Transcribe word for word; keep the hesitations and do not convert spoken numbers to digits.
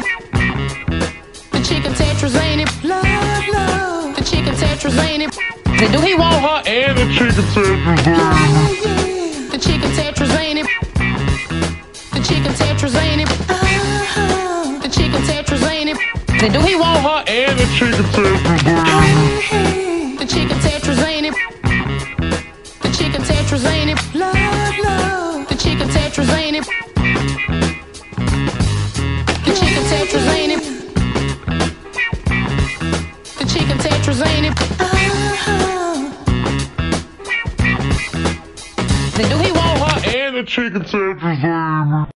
it? The chicken Tetris, ain't it? Love, love. The chicken Tetris, ain't it? Do he want her and the chicken Tetris? The chicken Tetris, ain't it? The chicken Tetris, ain't it? Uh-huh. The chicken Tetris, ain't it? Do he want her and the chicken Tetris? The chicken Tetris, ain't it? The chicken Tetris, ain't it? Love, love. The chicken Tetris, ain't it? The chicken Tetris, ain't it? The chicken Tetris, ain't it? Uh-huh. Do he want her and the chicken Tetris?